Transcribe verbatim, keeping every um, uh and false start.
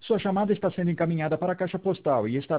Sua chamada está sendo encaminhada para a caixa postal e estará